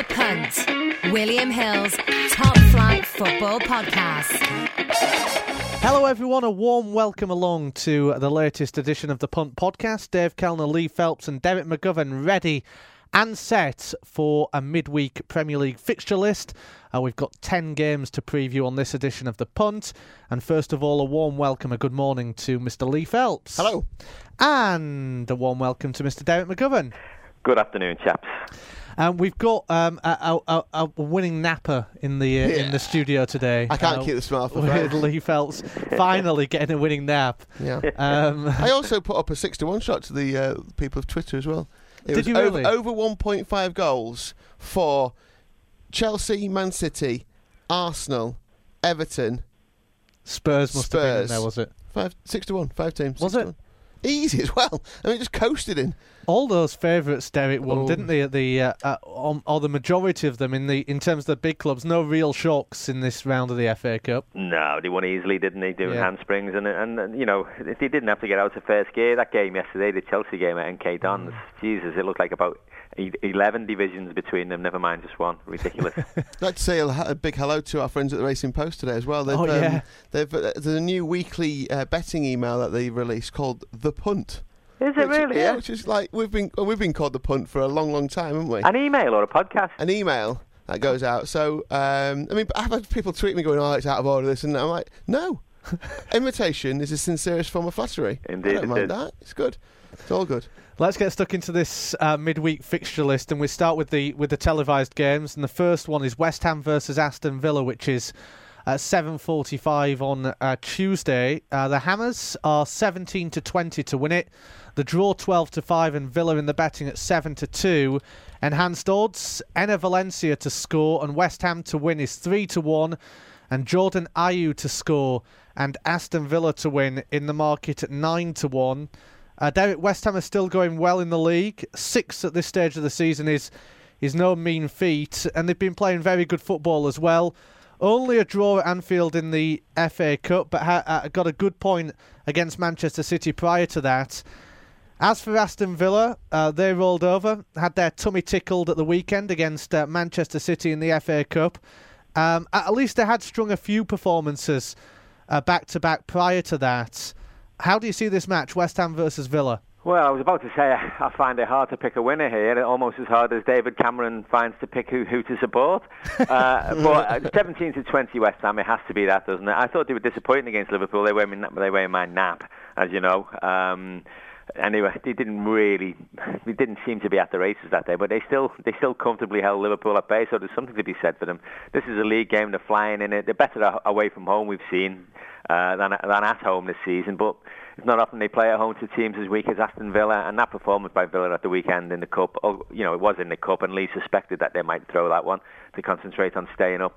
The Punt, William Hill's Top Flight Football Podcast. Hello everyone, a warm welcome along to the latest edition of The Punt Podcast. Dave Kellner, Lee Phelps and Derek McGovern ready and set for a midweek Premier League fixture list. We've got 10 games to preview on this edition of The Punt. And first of all, a warm welcome, a good morning to Mr. Lee Phelps. Hello. And a warm welcome to Mr. Derek McGovern. Good afternoon, chaps. We've got a winning napper in the studio today. I can't keep the smile for with Lee Phelps finally getting a winning nap. Yeah. I also put up a 6-1 shot to the people of Twitter as well. It was you really? Over 1.5 goals for Chelsea, Man City, Arsenal, Everton, Spurs must have been in there, was it? 6-1, 5 teams. Was it? Easy as well. I mean, just coasted in. All those favourites, Derek, won, didn't they? Or the majority of them in terms of the big clubs. No real shocks in this round of the FA Cup. No, they won easily, didn't they? Doing handsprings and you know, they didn't have to get out of first gear. That game yesterday, the Chelsea game at MK Dons. Jesus, it looked like about 11 divisions between them. Never mind just one. Ridiculous. I'd like to say a big hello to our friends at the Racing Post today as well. There's a new weekly betting email that they released called The Punt. Is it really? Yeah, which is like we've been called The Punt for a long time, haven't we? An email or a podcast? An email that goes out. So I mean, I've had people tweet me going, "Oh, it's out of order, this and that." I'm like, no. Imitation is the sincerest form of flattery. Indeed, I don't mind that. It's good. It's all good. Let's get stuck into this midweek fixture list, and we start with the televised games. And the first one is West Ham versus Aston Villa, which is 7:45 on Tuesday. The Hammers are 17-20 to win it. The draw 12-5, and Villa in the betting at 7-2. Enhanced odds: Enner Valencia to score and West Ham to win is 3-1, and Jordan Ayew to score and Aston Villa to win in the market at 9-1. Derek, West Ham are still going well in the league. 6th at this stage of the season is no mean feat, and they've been playing very good football as well. Only a draw at Anfield in the FA Cup, but got a good point against Manchester City prior to that. As for Aston Villa, they rolled over, had their tummy tickled at the weekend against Manchester City in the FA Cup. At least they had strung a few performances back-to-back prior to that. How do you see this match, West Ham versus Villa? Well, I was about to say I find it hard to pick a winner here, almost as hard as David Cameron finds to pick who to support. But 17-20 West Ham, it has to be that, doesn't it? I thought they were disappointing against Liverpool. They were in my nap, as you know. Anyway, they didn't seem to be at the races that day, but they still comfortably held Liverpool at bay, so there's something to be said for them. This is a league game, they're flying in it. They're better away from home, we've seen, than at home this season, but it's not often they play at home to teams as weak as Aston Villa, and that performance by Villa at the weekend in the Cup, it was in the Cup, and Lee suspected that they might throw that one to concentrate on staying up.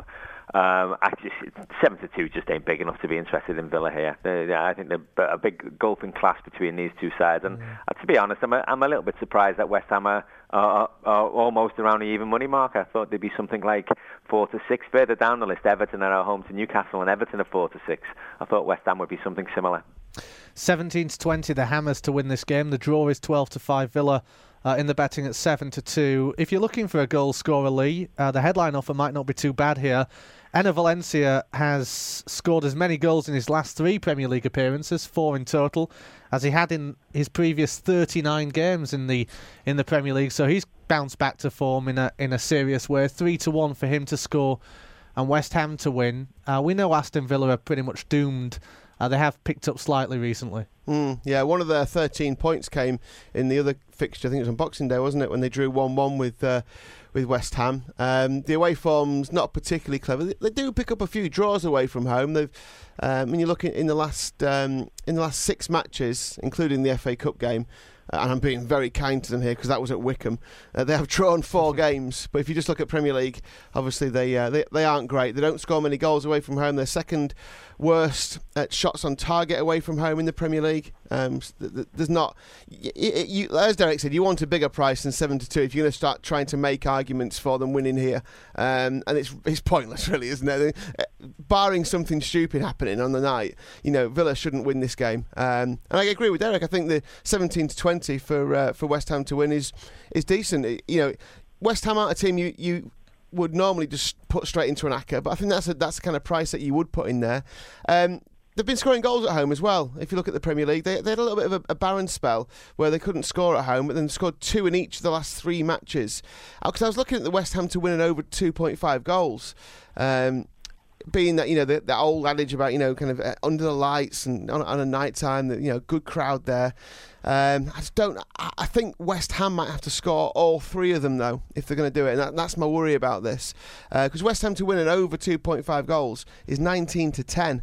7-2 just ain't big enough to be interested in Villa here. I think there's a big gulfing clash between these two sides, and to be honest, I'm a little bit surprised that West Ham are almost around the even money mark. I thought there'd be something like 4-6 further down the list. Everton are at home to Newcastle, and Everton are 4-6. I thought West Ham would be something similar. 17-20, the Hammers to win this game. The draw is 12-5. Villa in the betting at 7-2. If you're looking for a goal scorer, Lee, the headline offer might not be too bad here. Enner Valencia has scored as many goals in his last 3 Premier League appearances, 4 in total, as he had in his previous 39 games in the Premier League. So he's bounced back to form in a serious way. 3-1 for him to score and West Ham to win. We know Aston Villa are pretty much doomed. They have picked up slightly recently. Yeah, one of their 13 points came in the other fixture. I think it was on Boxing Day, wasn't it, when they drew 1-1 with West Ham. The away form's not particularly clever. They do pick up a few draws away from home. They've, when you look in the last 6 matches, including the FA Cup game, and I'm being very kind to them here because that was at Wickham. They have drawn 4 games, but if you just look at Premier League, obviously they aren't great. They don't score many goals away from home. They're second worst at shots on target away from home in the Premier League. There's not, as Derek said, you want a bigger price than 7-2 if you're going to start trying to make arguments for them winning here, and it's pointless, really, isn't it? Barring something stupid happening on the night, Villa shouldn't win this game. And I agree with Derek. I think the 17-20 for West Ham to win is decent. West Ham aren't a team you would normally just put straight into an ACCA, but I think that's the kind of price that you would put in there. They've been scoring goals at home as well. If you look at the Premier League, they had a little bit of a barren spell where they couldn't score at home, but then scored 2 in each of the last 3 matches. Because I was looking at the West Ham to win an over 2.5 goals. Being that, the old adage about, kind of under the lights and on a night time, that, good crowd there. I think West Ham might have to score all 3 of them, though, if they're going to do it. And that's my worry about this. Because West Ham to win an over 2.5 goals is 19-10.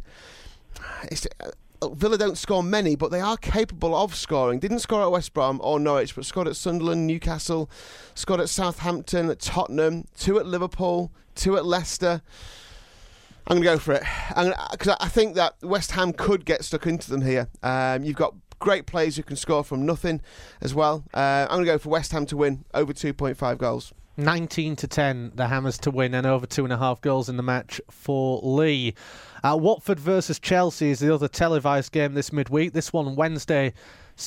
Villa don't score many, but they are capable of scoring. Didn't score at West Brom or Norwich, but scored at Sunderland, Newcastle, scored at Southampton, at Tottenham, 2 at Liverpool, 2 at Leicester. I'm going to go for it. Because I think that West Ham could get stuck into them here. You've got great players who can score from nothing as well. I'm going to go for West Ham to win over 2.5 goals. 19-10, the Hammers to win, and over 2.5 goals in the match for Lee. Watford versus Chelsea is the other televised game this midweek. This one Wednesday,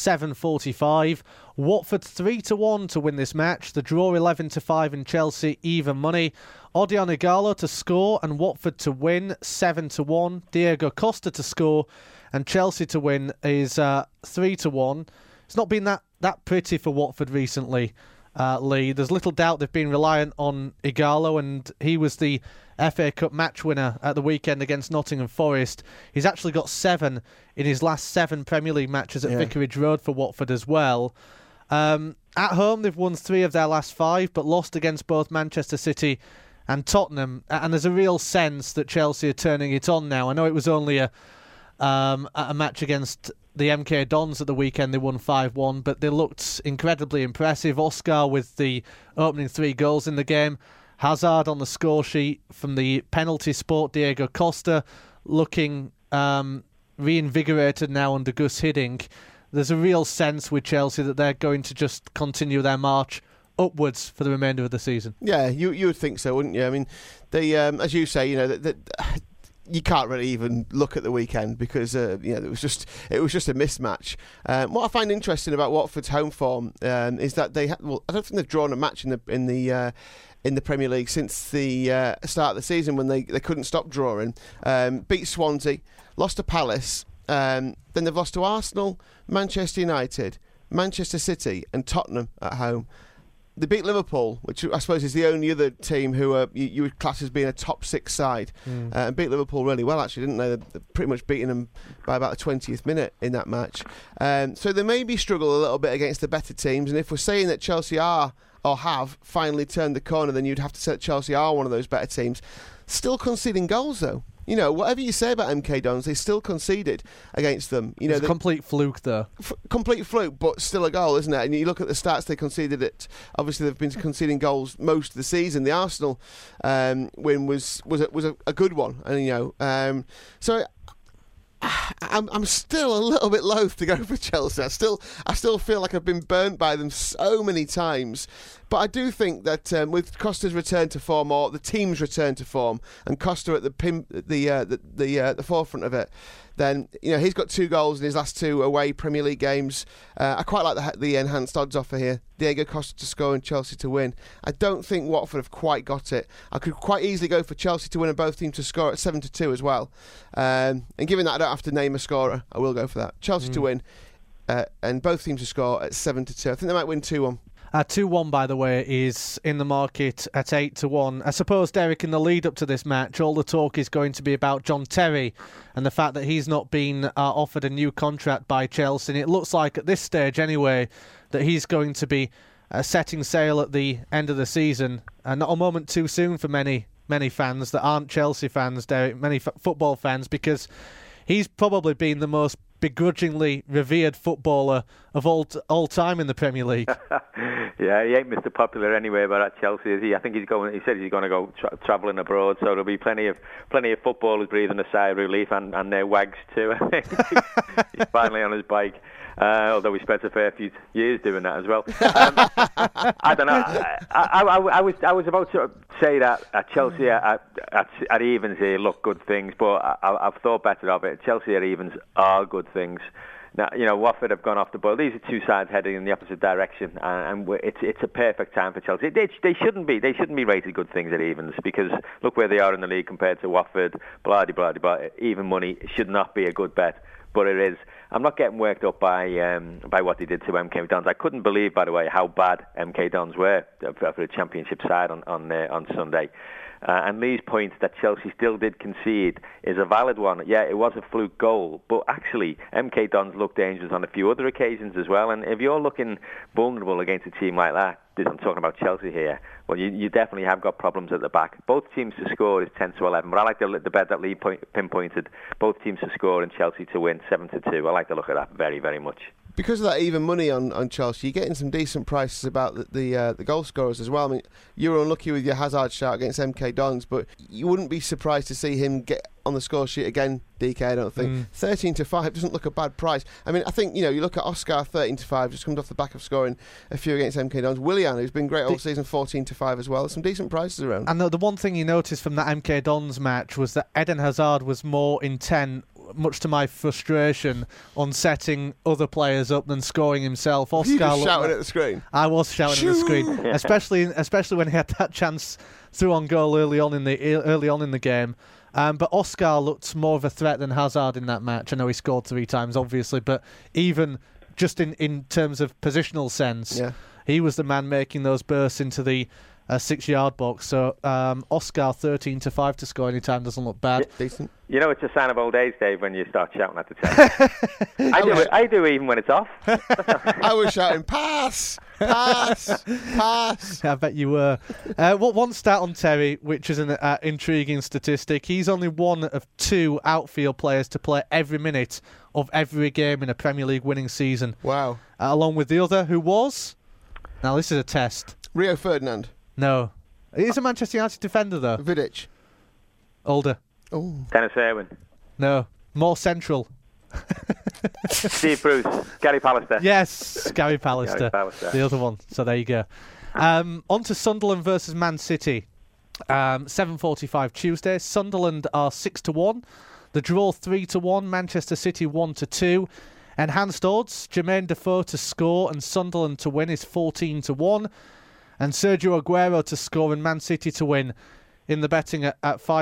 7:45. Watford 3-1 to win this match. The draw 11-5 in Chelsea, even money. Odion Ighalo to score and Watford to win, 7-1. Diego Costa to score and Chelsea to win is 3-1. It's not been that pretty for Watford recently. Lee, there's little doubt they've been reliant on Ighalo, and he was the FA Cup match winner at the weekend against Nottingham Forest. He's actually got 7 in his last 7 Premier League matches at Vicarage Road for Watford as well. At home, they've won 3 of their last 5, but lost against both Manchester City and Tottenham. And there's a real sense that Chelsea are turning it on now. I know it was only a match against the MK Dons at the weekend. They won 5-1, but they looked incredibly impressive. Oscar with the opening 3 goals in the game. Hazard on the score sheet from the penalty spot. Diego Costa looking reinvigorated now under Gus Hiddink. There's a real sense with Chelsea that they're going to just continue their march upwards for the remainder of the season. Yeah, you would think so, wouldn't you? I mean, they, as you say, you can't really even look at the weekend because it was just a mismatch. What I find interesting about Watford's home form is that I don't think they've drawn a match in the Premier League since the start of the season when they couldn't stop drawing. Beat Swansea, lost to Palace, then they've lost to Arsenal, Manchester United, Manchester City, and Tottenham at home. They beat Liverpool, which I suppose is the only other team who you would class as being a top 6 side, and beat Liverpool really well, actually, didn't they? They're pretty much beating them by about the 20th minute in that match. So they maybe struggle a little bit against the better teams, and if we're saying that Chelsea are, or have, finally turned the corner, then you'd have to say that Chelsea are one of those better teams. Still conceding goals, though. Whatever you say about MK Dons, they still conceded against them. It's a complete fluke, though. Complete fluke, but still a goal, isn't it? And you look at the stats, they conceded it. Obviously, they've been conceding goals most of the season. The Arsenal win was a good one, and so. I'm still a little bit loath to go for Chelsea. I still feel like I've been burnt by them so many times. But I do think that with Costa's return to form, or the team's return to form, and Costa at the forefront of it, then he's got 2 goals in his last 2 away Premier League games. I quite like the enhanced odds offer here. Diego Costa to score and Chelsea to win. I don't think Watford have quite got it. I could quite easily go for Chelsea to win and both teams to score at 7-2 as well. And given that I don't have to name a scorer, I will go for that. Chelsea to win and both teams to score at 7-2. I think they might win 2-1. 2-1, by the way, is in the market at 8-1. I suppose, Derek, in the lead-up to this match, all the talk is going to be about John Terry and the fact that he's not been offered a new contract by Chelsea. And it looks like, at this stage anyway, that he's going to be setting sail at the end of the season. Not a moment too soon for many fans that aren't Chelsea fans, Derek, many football fans, because he's probably been the most begrudgingly revered footballer of all time in the Premier League. Yeah, he ain't Mr. Popular anyway, but at Chelsea, is he? I think he said he's going to go travelling abroad, so there'll be plenty of footballers breathing a sigh of relief, and their wags too. I think he's finally on his bike. Although we spent a fair few years doing that as well. I don't know. I was about to say that at Chelsea at evens here look good things, but I've thought better of it. Chelsea at evens are good things. Now, Watford have gone off the boil. These are two sides heading in the opposite direction, and it's a perfect time for Chelsea. They shouldn't be rated good things at evens, because look where they are in the league compared to Watford. Blah blah blah. Even money should not be a good bet, but it is. I'm not getting worked up by what they did to MK Dons. I couldn't believe, by the way, how bad MK Dons were for the Championship side on Sunday. And Lee's point that Chelsea still did concede is a valid one. Yeah, it was a fluke goal, but actually MK Dons looked dangerous on a few other occasions as well. And if you're looking vulnerable against a team like that, I'm talking about Chelsea here, well, you definitely have got problems at the back. Both teams to score is 10-11, but I like the bet that Lee pinpointed. Both teams to score and Chelsea to win 7-2. I like to look at that very, very much. Because of that even money on Chelsea, you're getting some decent prices about the goal scorers as well. I mean, you were unlucky with your Hazard shout against MK Dons, but you wouldn't be surprised to see him get on the score sheet again, DK, I don't think. 13-5 doesn't look a bad price. I mean, I think, you look at Oscar 13-5, just comes off the back of scoring a few against MK Dons. Willian, who's been great all season, 14-5 as well. There's some decent prices around. And the one thing you noticed from that MK Dons match was that Eden Hazard was more intent, much to my frustration, on setting other players up than scoring himself. Oscar, you just shouting at the screen? I was shouting at the screen, especially when he had that chance through on goal early on in the game. But Oscar looked more of a threat than Hazard in that match. I know he scored 3 times, obviously, but even just in terms of positional sense, he was the man making those bursts into the 6-yard box. So Oscar 13-5 to score any time doesn't look bad. Yeah, decent. It's a sign of old age, Dave, when you start shouting at the test. I do even when it's off. I was shouting, pass, pass, pass. I bet you were. One stat on Terry, which is an intriguing statistic. He's only one of 2 outfield players to play every minute of every game in a Premier League winning season. Wow. Along with the other, who was... Now, this is a test. Rio Ferdinand. No. He's a Manchester United defender, though. Vidic. Older. Oh. Dennis Irwin. No. More central. Steve Bruce. Gary Pallister. Yes, Gary Pallister. The other one. So there you go. On to Sunderland versus Man City. 7:45 Tuesday. Sunderland are 6-1. The draw 3-1. Manchester City 1-2. Enhanced odds. Jermaine Defoe to score and Sunderland to win is 14-1. And Sergio Aguero to score and Man City to win in the betting at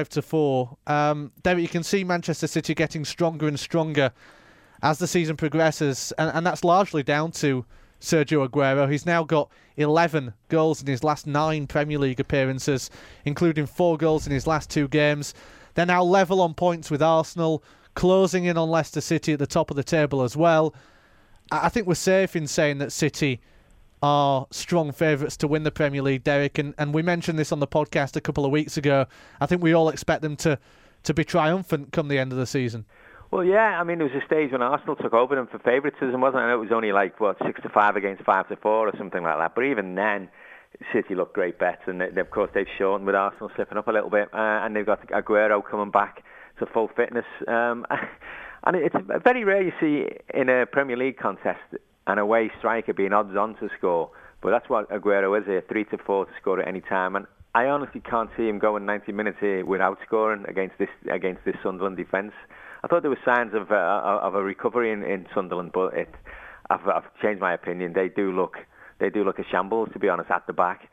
5-4. Derek, you can see Manchester City getting stronger and stronger as the season progresses, and that's largely down to Sergio Aguero. He's now got 11 goals in his last 9 Premier League appearances, including 4 goals in his last 2 games. They're now level on points with Arsenal, closing in on Leicester City at the top of the table as well. I think we're safe in saying that City are strong favourites to win the Premier League, Derek, and we mentioned this on the podcast a couple of weeks ago. I think we all expect them to be triumphant come the end of the season. Well, yeah, I mean, there was a stage when Arsenal took over them for favouritism, wasn't it? I know it was only 6-5 against 5-4 or something like that, but even then, City looked great bets, and of course they've shortened with Arsenal slipping up a little bit, and they've got Aguero coming back to full fitness. And it's very rare you see in a Premier League contest an away striker being odds on to score, but that's what Aguero is here, 3-4 to score at any time. And I honestly can't see him going 90 minutes here without scoring against this Sunderland defence. I thought there were signs of a recovery in Sunderland, but I've changed my opinion. They do look a shambles, to be honest, at the back.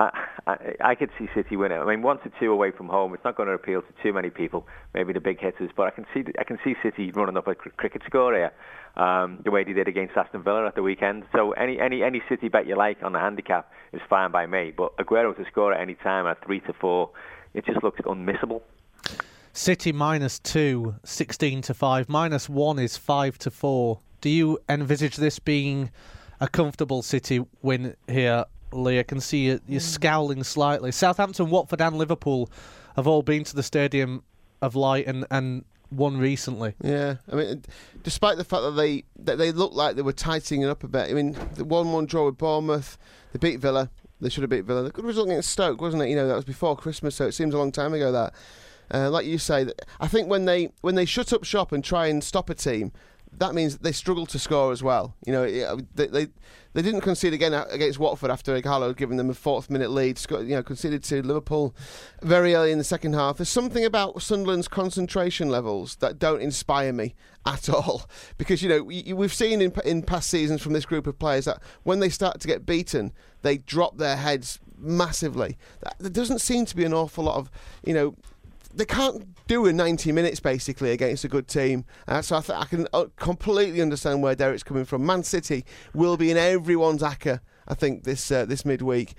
I could see City winning. I mean, 1-2 away from home, it's not going to appeal to too many people, maybe the big hitters, but I can see City running up a cricket score here, the way they did against Aston Villa at the weekend. So any City bet you like on the handicap is fine by me, but Aguero to score at any time at 3-4, it just looks unmissable. City -2, 16-5. -1 is 5-4. Do you envisage this being a comfortable City win here, Lee? I can see you're scowling slightly. Southampton, Watford and Liverpool have all been to the Stadium of Light and won recently. Yeah, I mean, despite the fact that they looked like they were tightening it up a bit. I mean, the 1-1 draw with Bournemouth, they beat Villa. They should have beat Villa. The good result against Stoke, wasn't it? That was before Christmas, so it seems a long time ago that. Like you say, I think when they shut up shop and try and stop a team, that means they struggle to score as well. The They didn't concede again against Watford after Ighalo had given them a 4th-minute lead. Conceded to Liverpool very early in the second half. There's something about Sunderland's concentration levels that don't inspire me at all, because we've seen in past seasons from this group of players that when they start to get beaten, they drop their heads massively. There doesn't seem to be an awful lot of, they can't do a 90 minutes basically against a good team. So I can completely understand where Derek's coming from. Man City will be in everyone's acca, I think, this midweek.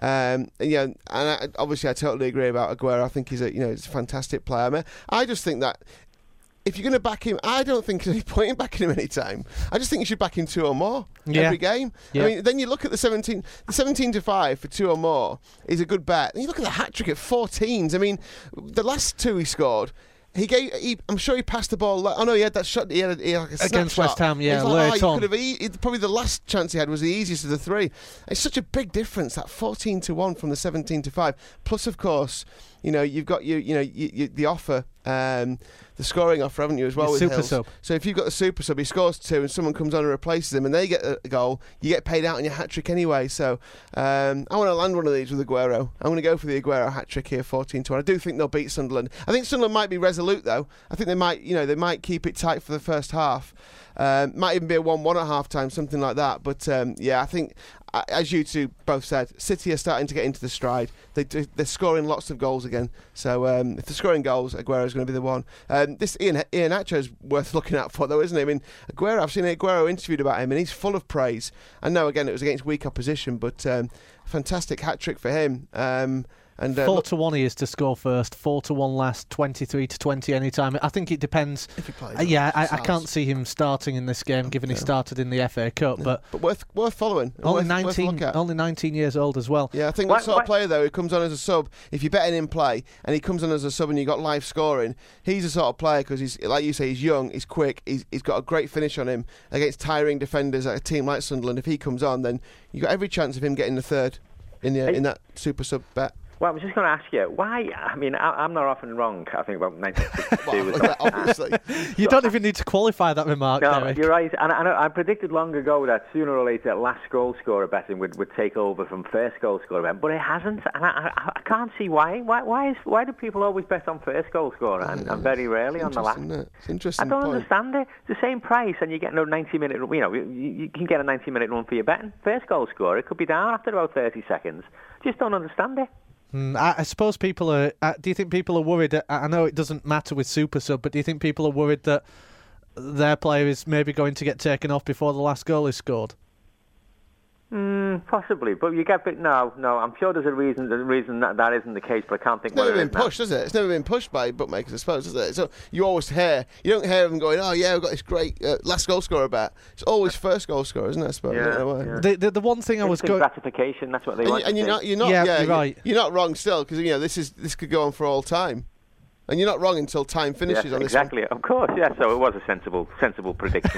Obviously I totally agree about Aguero. I think he's a fantastic player. I mean, I just think that if you're going to back him, I don't think there's any point in backing him any time. I just think you should back him 2 or more every game. Yeah. I mean, then you look at the 17-5 for 2 or more is a good bet. And you look at the hat-trick at 14s. I mean, the last 2 he scored, I'm sure he passed the ball. Oh no, he had that shot. He had like a against West Ham. Yeah, late on. Probably the last chance he had was the easiest of the 3. It's such a big difference, that 14-1 from the 17-5. Plus, of course, you've got the offer. The scoring offer, haven't you, as well, with super Hills? Sub. So if you've got the super sub, he scores 2 and someone comes on and replaces him and they get a goal, you get paid out on your hat-trick anyway. So I want to land one of these with Aguero. I'm going to go for the Aguero hat-trick here, 14-1. I do think they'll beat Sunderland. I think Sunderland might be resolute, though. I think they might keep it tight for the first half. Might even be a 1-1 at half-time, something like that. But, I think, as you two both said, City are starting to get into the stride. They're scoring lots of goals again. So if they're scoring goals, Aguero's going to be the one. This Iheanacho is worth looking out for, though, isn't he? I mean, I've seen Aguero interviewed about him, and he's full of praise. I know, again, it was against weak opposition, but fantastic hat-trick for him. And 4-1 he is to score first, 4-1 last, 23-20 anytime. I think it depends. If he plays, I can't see him starting in this game, given he started in the FA Cup. No. But worth following. Only worth 19 years old as well. Yeah, I think that sort of player, though, who comes on as a sub, if you're betting him play and he comes on as a sub and you got live scoring, he's the sort of player, because he's, like you say, he's young, he's quick, he's got a great finish on him against tiring defenders at a team like Sunderland. If he comes on, then you've got every chance of him getting the third in that super sub bet. Well, I was just going to ask you, why? I mean, I'm not often wrong, I think, about 1962. Obviously. You don't even need to qualify that remark, No, Derek. You're right. And I predicted long ago that sooner or later last goal scorer betting would take over from first goal scorer betting, but it hasn't. And I can't see why. Why do people always bet on first goal scorer and very rarely on the last? It's interesting. I don't understand it. It's the same price, and you get no 90-minute. You can get a 90-minute run for your betting. First goal scorer, it could be down after about 30 seconds. Just don't understand it. I suppose people are. Do you think people are worried? I know it doesn't matter with Super Sub, but do you think people are worried that their player is maybe going to get taken off before the last goal is scored? Possibly, but you get no. I'm sure there's a reason that isn't the case, but I can't think. It's never been pushed, has it? It's never been pushed by bookmakers, I suppose, is it? So you always you don't hear them going, "Oh yeah, we've got this great last goal scorer bet." It's always first goal scorer, isn't it? I suppose. Yeah. The one thing I was going gratification. That's what they want. And you're not. You're right. You're not wrong still, because this could go on for all time. And you're not wrong until time finishes on this one. Exactly, of course, yeah. So it was a sensible prediction.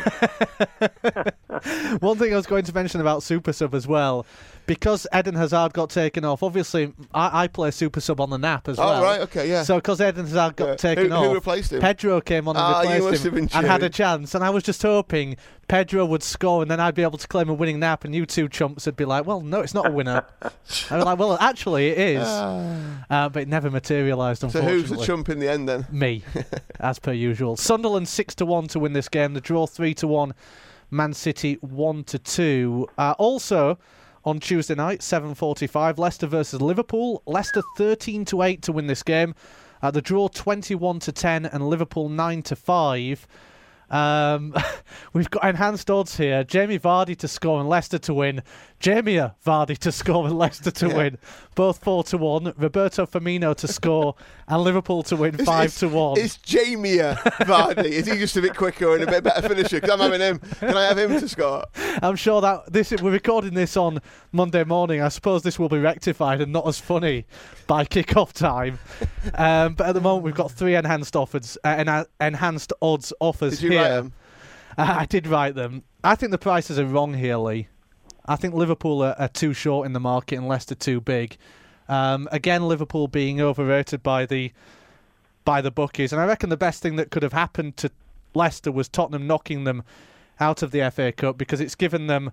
One thing I was going to mention about Super Sub as well, because Eden Hazard got taken off, obviously I play Super Sub on the NAP as well. Oh, right, okay, yeah. So because Eden Hazard got taken off, who replaced him? Pedro came on and replaced him and had a chance. And I was just hoping Pedro would score and then I'd be able to claim a winning NAP and you two chumps would be like, well, no, it's not a winner. I was like, well, actually it is. But it never materialised, unfortunately. So who's the chump in the end then? Me, as per usual. Sunderland 6-1 to win this game. The draw 3-1. Man City 1-2. Also on Tuesday night, 7:45, Leicester versus Liverpool. Leicester 13-8 to win this game. The draw 21-10 and Liverpool 9-5. We've got enhanced odds here. Jamie Vardy to score and Leicester to win. Jamie Vardy to score and Leicester to win. Both 4-1. Roberto Firmino to score and Liverpool to win 5-1. It's Jamie Vardy. Is he just a bit quicker and a bit better finisher? Because I'm having him. Can I have him to score? I'm sure that we're recording this on Monday morning. I suppose this will be rectified and not as funny by kick-off time. But at the moment we've got 3 enhanced odds offers here. Write them? I did write them. I think the prices are wrong here, Lee. I think Liverpool are too short in the market and Leicester too big. Again, Liverpool being overrated by the bookies, and I reckon the best thing that could have happened to Leicester was Tottenham knocking them out of the FA Cup, because it's given them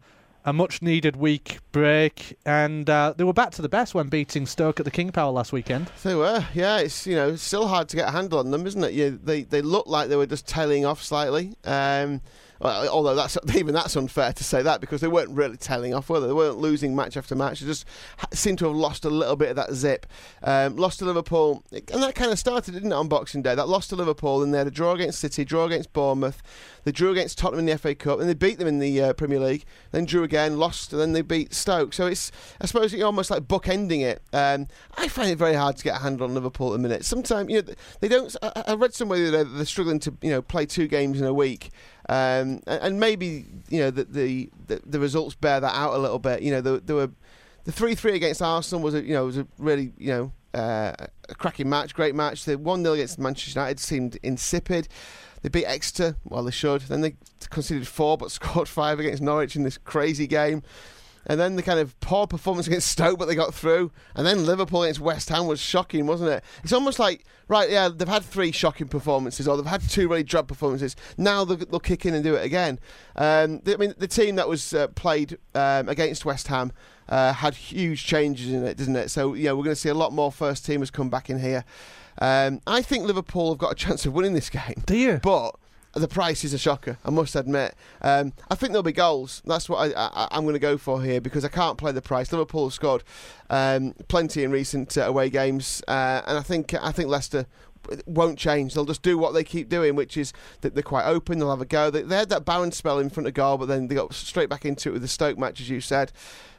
a much-needed week break, and they were back to the best when beating Stoke at the King Power last weekend. They were, yeah. It's still hard to get a handle on them, isn't it? They look like they were just tailing off slightly. Although that's unfair to say that, because they weren't really tailing off, were they? They weren't losing match after match. They just seemed to have lost a little bit of that zip. Lost to Liverpool, and that kind of started, didn't it, on Boxing Day? That lost to Liverpool, and they had a draw against City, draw against Bournemouth. They drew against Tottenham in the FA Cup, and they beat them in the Premier League. Then drew again, lost, and then they beat Stoke. So it's, I suppose, you're almost like bookending it. I find it very hard to get a handle on Liverpool at the minute. Sometimes they don't. I read somewhere that they're struggling to play 2 games in a week. And maybe the results bear that out a little bit. There were the 3-3 against Arsenal was a really a cracking match, great match. The 1-0 against Manchester United seemed insipid. They beat Exeter, well they should. Then they conceded 4 but scored 5 against Norwich in this crazy game. And then the kind of poor performance against Stoke, but they got through. And then Liverpool against West Ham was shocking, wasn't it? It's almost like, right, yeah, they've had 3 shocking performances, or they've had 2 really drab performances. Now they'll kick in and do it again. The team that was played against West Ham had huge changes in it, didn't it? So, we're going to see a lot more first teamers come back in here. I think Liverpool have got a chance of winning this game. Do you? But the price is a shocker, I must admit. I think there'll be goals. That's what I'm going to go for here, because I can't play the price. Liverpool have scored plenty in recent away games, and I think Leicester won't change. They'll just do what they keep doing, which is that they're quite open. They'll have a go. They had that Barron spell in front of goal, but then they got straight back into it with the Stoke match, as you said.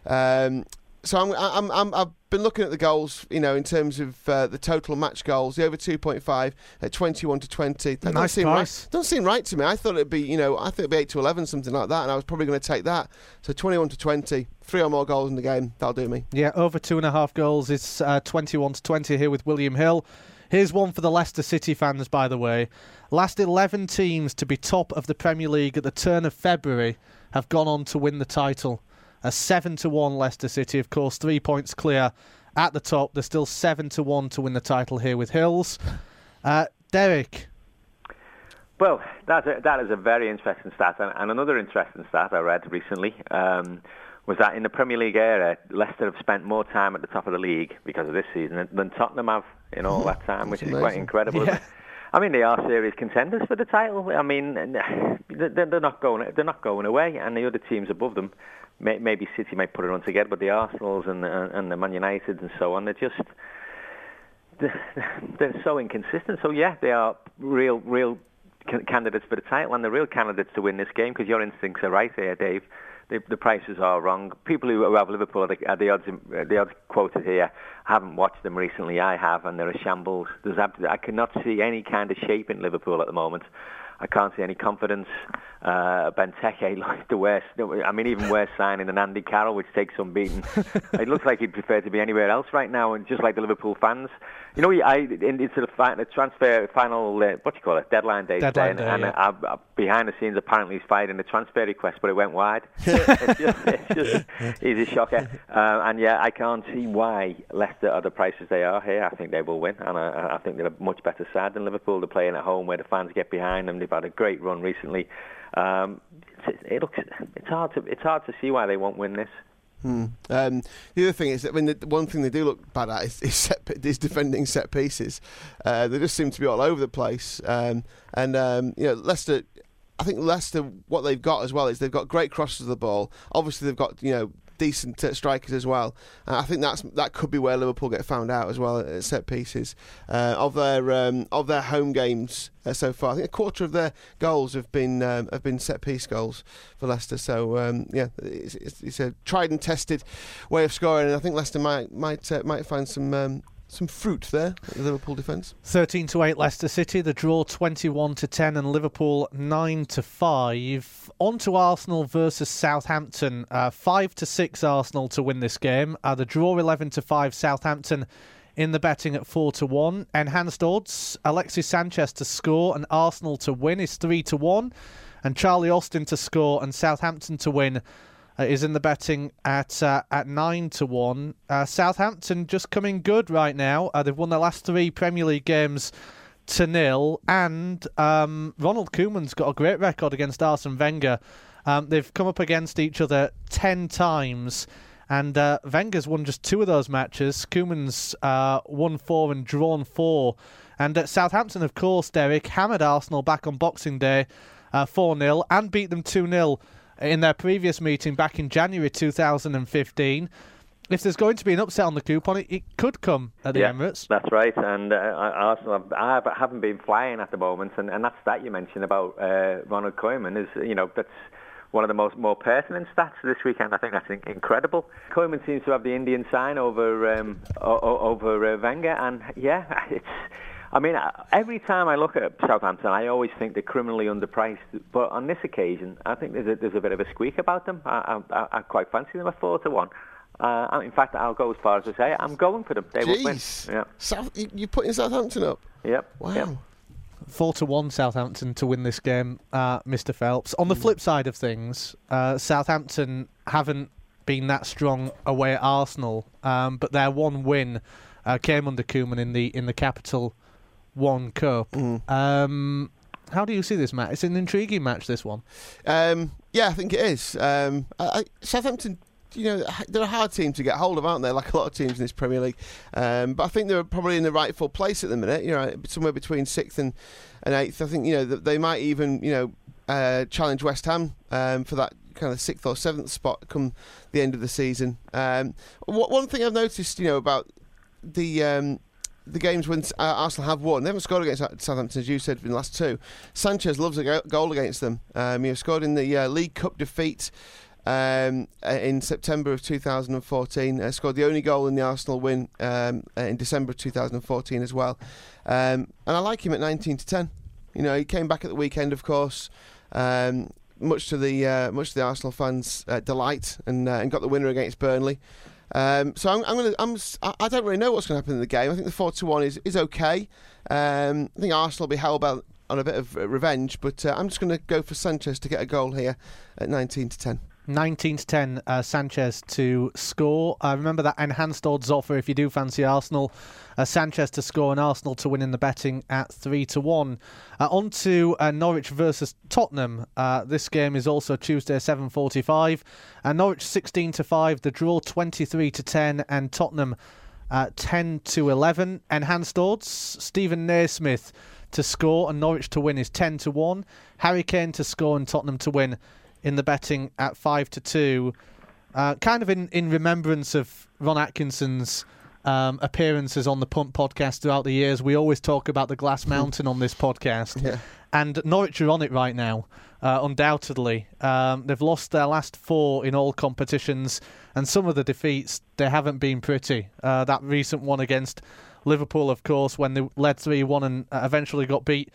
So I've been looking at the goals, in terms of the total match goals, the over 2.5 at 21-20. That nice price. Don't seem right to me. I thought it'd be, 8-11, something like that, and I was probably going to take that. So 21-20, 3 or more goals in the game, that'll do me. Yeah, over 2.5 goals is 21-20 here with William Hill. Here's one for the Leicester City fans, by the way. Last 11 teams to be top of the Premier League at the turn of February have gone on to win the title. A 7-1 Leicester City, of course, 3 points clear at the top. They're still 7-1 to win the title here with Hills. Derek. Well, that is a very interesting stat, and another interesting stat I read recently was that in the Premier League era, Leicester have spent more time at the top of the league because of this season than Tottenham have in all that time, which is quite incredible. Yeah. I mean, they are serious contenders for the title. I mean, they're not going away, and the other teams above them, maybe City might put it on together, but the Arsenals and the Man United and so on, they're so inconsistent. So yeah, they are real candidates for the title, and the real candidates to win this game, because your instincts are right there, Dave. The prices are wrong. People who have Liverpool at the odds quoted here haven't watched them recently. I have, and they're a shambles. I cannot see any kind of shape in Liverpool at the moment. I can't see any confidence. Benteke looks the worst. I mean, even worse signing than Andy Carroll, which takes some beating. It looks like he'd prefer to be anywhere else right now, and just like the Liverpool fans. It's the transfer final, deadline day. Behind the scenes, apparently he's fired in the transfer request, but it went wide. He's a shocker. And yeah, I can't see why Leicester are the prices they are here. I think they will win, and I think they're a much better side than Liverpool. They're playing at home where the fans get behind them. They've had a great run recently. It's hard to see why they won't win this. The other thing is that the one thing they do look bad at is defending set pieces. They just seem to be all over the place. Leicester. I think Leicester, what they've got as well is they've got great crosses of the ball. Obviously, they've got decent strikers as well. I think that could be where Liverpool get found out as well at set pieces. Of their home games so far, I think a quarter of their goals have been set piece goals for Leicester. So it's a tried and tested way of scoring, and I think Leicester might find some fruit there at the Liverpool defence. 13-8 Leicester City, the draw 21-10, and Liverpool 9-5. On to Arsenal versus Southampton. 5-6 Arsenal to win this game. The draw 11-5 Southampton in the betting at 4-1. Enhanced odds, Alexis Sanchez to score and Arsenal to win is 3-1, and Charlie Austin to score and Southampton to win is in the betting at 9-1. Southampton just coming good right now. They've won their last 3 Premier League games 2-0, and Ronald Koeman's got a great record against Arsene Wenger They've come up against each other 10 times, and Wenger's won just 2 of those matches. Koeman's won 4 and drawn 4. And Southampton, of course, Derek, hammered Arsenal back on Boxing Day 4-0 and beat them 2-0 in their previous meeting back in January 2015. If there's going to be an upset on the coupon, it could come at the Emirates. That's right. And Arsenal haven't been flying at the moment, and that's that you mentioned about Ronald Koeman is, that's one of the more pertinent stats this weekend. I think that's incredible. Koeman seems to have the Indian sign over Wenger, and it's. I mean, every time I look at Southampton, I always think they're criminally underpriced. But on this occasion, I think there's a bit of a squeak about them. I quite fancy them at 4-1. In fact, I'll go as far as to say I'm going for them. They will win. Yeah. You're putting Southampton up? Yep. Wow. Yep. 4-1 Southampton to win this game, Mr. Phelps. On the flip side of things, Southampton haven't been that strong away at Arsenal, but their one win came under Koeman in the Capital One Cup. How do you see this match? It's an intriguing match, this one. I think it is. Southampton, they're a hard team to get hold of, aren't they? Like a lot of teams in this Premier League. But I think they're probably in the rightful place at the minute. Somewhere between 6th and 8th. I think they might even challenge West Ham for that kind of 6th or 7th spot come the end of the season. One thing I've noticed, about the games when Arsenal have won, they haven't scored against Southampton, as you said, in the last 2. Sanchez loves a goal against them. He scored in the League Cup defeat in September of 2014. Scored the only goal in the Arsenal win in December of 2014 as well. And I like him at 19-10. He came back at the weekend, of course, much to the Arsenal fans' delight, and got the winner against Burnley. So I don't really know what's going to happen in the game. I think the 4-1 is okay. I think Arsenal will be held on a bit of revenge, but I'm just going to go for Sanchez to get a goal here at 19-10. 19-10, Sanchez to score. Remember that enhanced odds offer if you do fancy Arsenal. Sanchez to score and Arsenal to win in the betting at 3-1. On to Norwich versus Tottenham. This game is also Tuesday 7:45. Norwich 16-5, the draw 23-10, and Tottenham 10-11. Enhanced odds: Stephen Naismith to score and Norwich to win is 10-1. Harry Kane to score and Tottenham to win in the betting at 5-2. Kind of in remembrance of Ron Atkinson's appearances on the Punt podcast throughout the years, we always talk about the Glass Mountain on this podcast. Yeah. And Norwich are on it right now, undoubtedly. They've lost their last 4 in all competitions, and some of the defeats, they haven't been pretty. That recent one against Liverpool, of course, when they led 3-1 and eventually got beat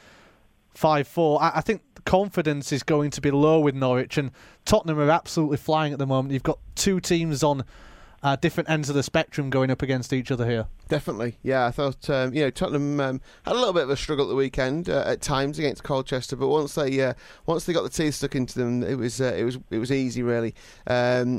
5-4. I think confidence is going to be low with Norwich, and Tottenham are absolutely flying at the moment. You've got 2 teams on different ends of the spectrum going up against each other here. Definitely, yeah. I thought Tottenham had a little bit of a struggle at the weekend at times against Colchester, but once they got the teeth stuck into them, it was easy, really. I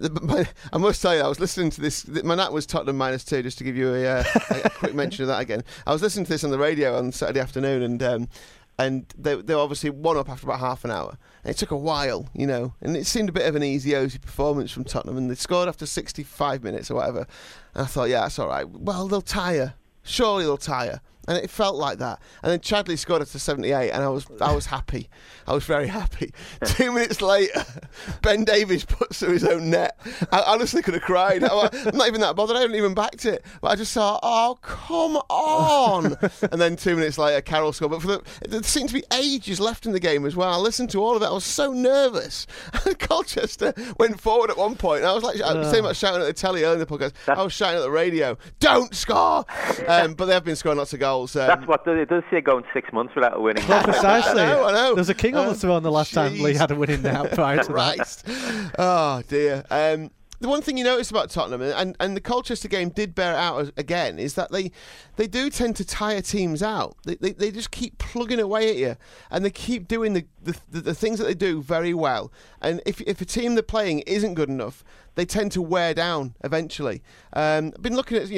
must tell you, I was listening to this. My nat was Tottenham -2, just to give you a quick mention of that again. I was listening to this on the radio on Saturday afternoon, and they were obviously 1 up after about half an hour. And it took a while, and it seemed a bit of an easy performance from Tottenham, and they scored after 65 minutes or whatever. And I thought, yeah, that's all right. Well, they'll tire. Surely they'll tire. And it felt like that. And then Chadley scored after 78, and I was happy. I was very happy. 2 minutes later, Ben Davies puts through his own net. I honestly could have cried. I'm not even that bothered. I haven't even backed it. But I just thought, oh, come on. And then 2 minutes later, Carroll scored. But there seemed to be ages left in the game as well. I listened to all of it. I was so nervous. Colchester went forward at one point. And I was like, I was saying about shouting at the telly earlier in the podcast. I was shouting at the radio, don't score! But they have been scoring lots of goals. That's what it does say, going 6 months without a winning. Well, precisely. I know. There was a king on the throne the last time Lee had a winning now prior to that. Oh, dear. The one thing you notice about Tottenham, and the Colchester game did bear it out again, is that they do tend to tire teams out. They just keep plugging away at you, and they keep doing the things that they do very well. And if a team they're playing isn't good enough, they tend to wear down eventually. I've been looking at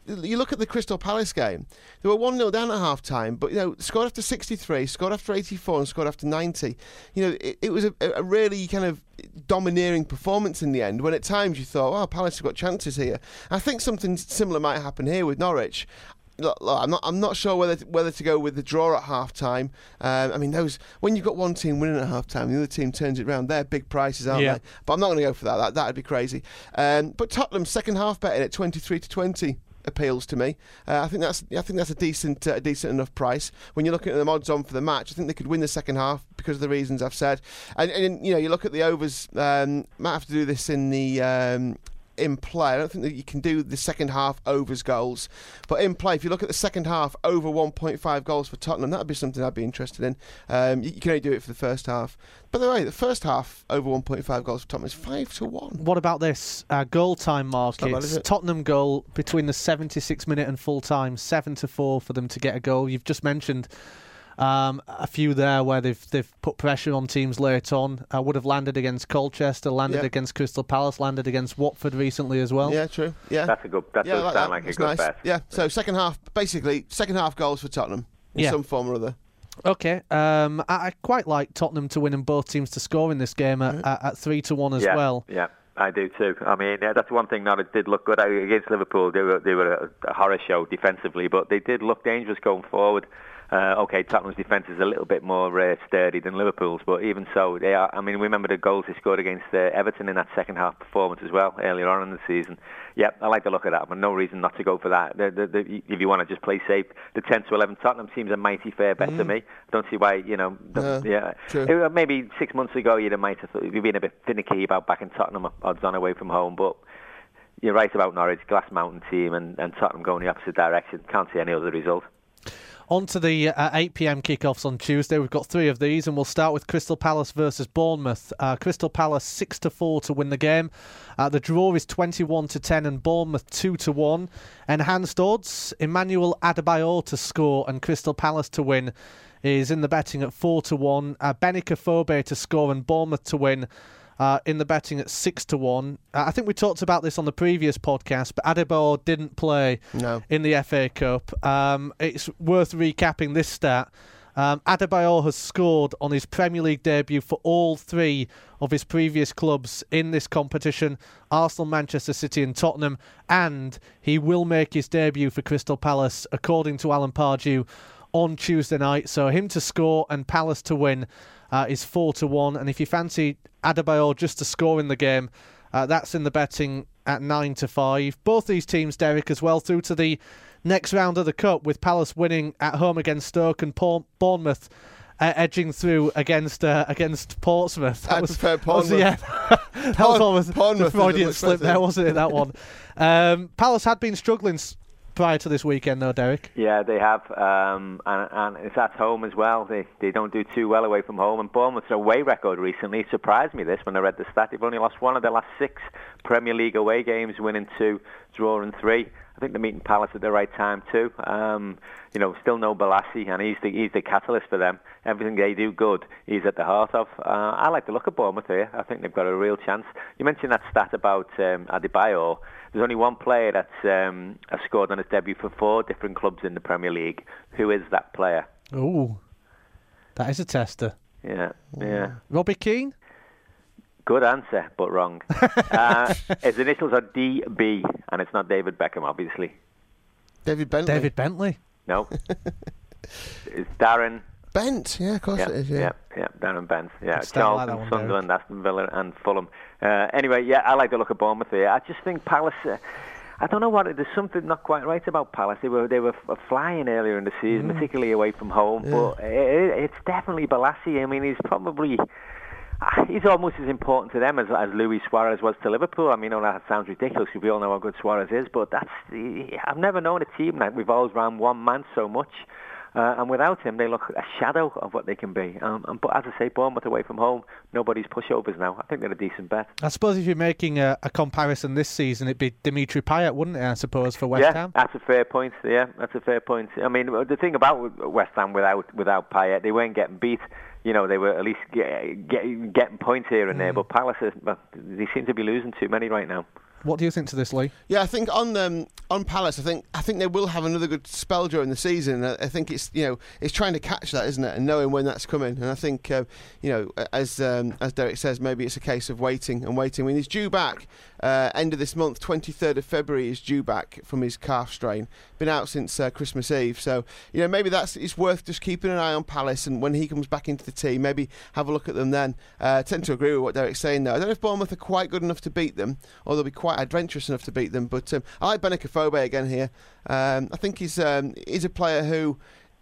you look at the Crystal Palace game, they were 1-0 down at half-time, but, scored after 63, scored after 84 and scored after 90. It was a really kind of domineering performance in the end, when at times you thought, Palace have got chances here. I think something similar might happen here with Norwich. Look, I'm not sure whether to go with the draw at half time. When you've got one team winning at half time, the other team turns it around. They're big prices, aren't they? But I'm not going to go for that. That'd be crazy. But Tottenham's second half betting at 23-20 appeals to me. I think that's a decent enough price. When you're looking at the odds on for the match, I think they could win the second half because of the reasons I've said. And you look at the overs. Might have to do this in the. In play, I don't think that you can do the second half overs goals, but in play, if you look at the second half over 1.5 goals for Tottenham, that would be something I'd be interested in. You can only do it for the first half. By the way, the first half over 1.5 goals for Tottenham is 5-1. What about this goal time markets? Tottenham goal between the 76th minute and full time, 7-4 for them to get a goal. You've just mentioned a few there where they've put pressure on teams late on. Would have landed against Colchester, landed against Crystal Palace, landed against Watford recently as well. Yeah, true. Yeah, that's a good. That does sound like a good bet. Yeah. So second half goals for Tottenham in some form or other. Okay. I quite like Tottenham to win and both teams to score in this game at 3-1 as well. Yeah. I do too. I mean, that's one thing that it did look good against Liverpool. They were a horror show defensively, but they did look dangerous going forward. Tottenham's defence is a little bit more sturdy than Liverpool's, but even so, they are. I mean, remember the goals they scored against Everton in that second half performance as well earlier on in the season. Yeah, I like the look of that, but no reason not to go for that. If you want to just play safe, the 10-11 Tottenham seems a mighty fair bet to me. I don't see why, true. Maybe 6 months ago you'd have been a bit finicky about backing Tottenham odds on away from home, but you're right about Norwich, Glass Mountain team, and Tottenham going the opposite direction. Can't see any other result. On to the 8 p.m. kickoffs on Tuesday. We've got 3 of these, and we'll start with Crystal Palace versus Bournemouth. Crystal Palace 6-4 to win the game. The draw is 21-10 and Bournemouth 2-1. Enhanced odds, Emmanuel Adebayor to score and Crystal Palace to win is in the betting at 4-1. Benik Afobe to score and Bournemouth to win in the betting at 6-1. I think we talked about this on the previous podcast, but Adebayor didn't play in the FA Cup. It's worth recapping this stat. Adebayor has scored on his Premier League debut for all 3 of his previous clubs in this competition, Arsenal, Manchester City and Tottenham, and he will make his debut for Crystal Palace, according to Alan Pardew, on Tuesday night. So him to score and Palace to win is 4-1, and if you fancy Adebayor just to score in the game, that's in the betting at 9-5. Both these teams, Derek, as well, through to the next round of the Cup, with Palace winning at home against Stoke and Bournemouth edging through against Portsmouth. I prefer Bournemouth. That was almost a Freudian slip there, wasn't it, that one? Palace had been struggling prior to this weekend, though, Derek. Yeah, they have, and it's at home as well. They don't do too well away from home, and Bournemouth's away record recently surprised me this when I read the stat. They've only lost 1 of their last 6 Premier League away games, winning 2, drawing 3. I think they're meeting Palace at the right time too. Still no Balassi, and he's the catalyst for them. Everything they do good, he's at the heart of. I like the look of Bournemouth here. I think they've got a real chance. You mentioned that stat about Adebayor. There's only one player that's has scored on his debut for 4 different clubs in the Premier League. Who is that player? Ooh, that is a tester. Yeah. Robbie Keane? Good answer, but wrong. His initials are DB, and it's not David Beckham, obviously. David Bentley? No. It's Darren Bent. Yeah, of course it is. Yeah, Darren Bent. Yeah, Charlton, Sunderland, Aston Villa, and Fulham. Anyway, I like the look of Bournemouth here. I just think Palace. I don't know there's something not quite right about Palace. They were flying earlier in the season, particularly away from home. Yeah. But it's definitely Balassi. I mean, he's almost as important to them as Luis Suarez was to Liverpool. I mean, that sounds ridiculous because we all know how good Suarez is, but I've never known a team that revolves around one man so much. And without him, they look a shadow of what they can be. But as I say, Bournemouth away from home, nobody's pushovers now. I think they're a decent bet. I suppose if you're making a comparison this season, it'd be Dimitri Payet, wouldn't it, I suppose, for West Ham? Yeah, that's a fair point. I mean, the thing about West Ham without Payet, they weren't getting beat. They were at least getting points here and there. But Palace, they seem to be losing too many right now. What do you think to this, Lee? Yeah, I think on Palace, I think they will have another good spell during the season. I think it's trying to catch that, isn't it, and knowing when that's coming. And I think as Derek says, maybe it's a case of waiting. I mean, he's due back end of this month, 23rd of February. He's due back from his calf strain. Been out since Christmas Eve, so maybe it's worth just keeping an eye on Palace. And when he comes back into the team, maybe have a look at them then. I tend to agree with what Derek's saying though. I don't know if Bournemouth are quite good enough to beat them, or they'll be quite adventurous enough to beat them. But I like Benik Afobe again here. I think he's a player who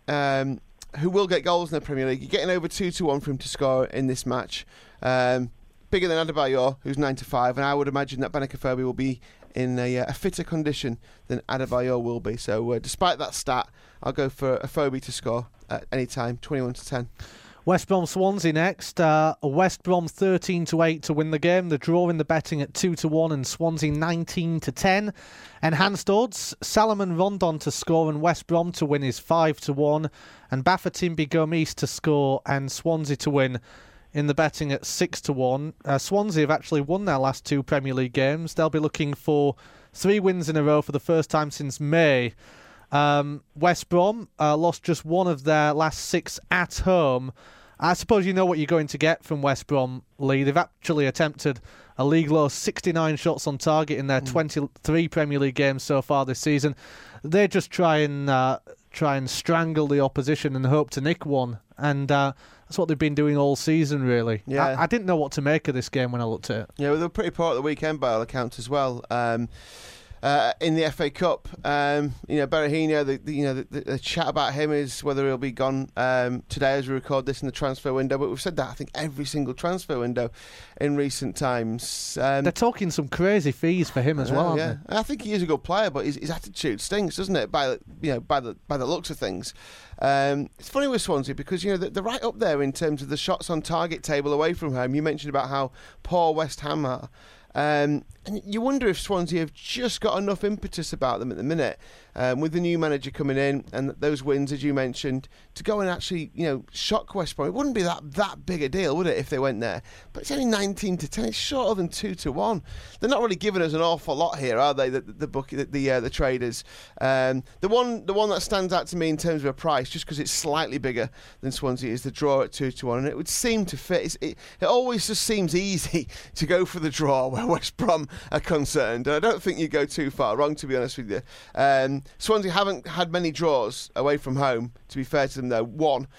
will get goals in the Premier League. You're getting over 2-1 for him to score in this match. Bigger than Adebayor, who's 9-5, and I would imagine that Benik Afobe will be in a fitter condition than Adebayor will be. So despite that stat, I'll go for Afobe to score at any time, 21-10. West Brom Swansea next. West Brom 13-8 to win the game. The draw in the betting at 2-1 and Swansea 19-10. Enhanced odds: Salomon Rondon to score and West Brom to win is 5-1, and Bafétimbi Gomis to score and Swansea to win in the betting at 6-1. Swansea have actually won their last 2 Premier League games. They'll be looking for 3 wins in a row for the first time since May. West Brom lost just 1 of their last 6 at home. I suppose you know what you're going to get from West Brom, Lee. They've actually attempted a league low 69 shots on target in their 23 Premier League games so far this season. They just try and strangle the opposition and hope to nick one, and that's what they've been doing all season, really. Yeah. I didn't know what to make of this game when I looked at it. Yeah, well, they were pretty poor at the weekend by all accounts as well. In the FA Cup, Berahino, the chat about him is whether he'll be gone today as we record this in the transfer window. But we've said that I think every single transfer window in recent times. They're talking some crazy fees for him as well, aren't they? I think he is a good player, but his attitude stinks, doesn't it? By the looks of things. It's funny with Swansea because they're right up there in terms of the shots on target table away from home. You mentioned about how poor West Ham are. And you wonder if Swansea have just got enough impetus about them at the minute, with the new manager coming in and those wins, as you mentioned, to go and actually, shock West Brom. It wouldn't be that big a deal, would it, if they went there? But it's only 19-10. It's shorter than 2-1. They're not really giving us an awful lot here, are they? The traders. The one that stands out to me in terms of a price, just because it's slightly bigger than Swansea, is the draw at 2-1, and it would seem to fit. It always just seems easy to go for the draw where West Brom are concerned. And I don't think you go too far wrong, to be honest with you. Swansea haven't had many draws away from home, to be fair to them, though. 1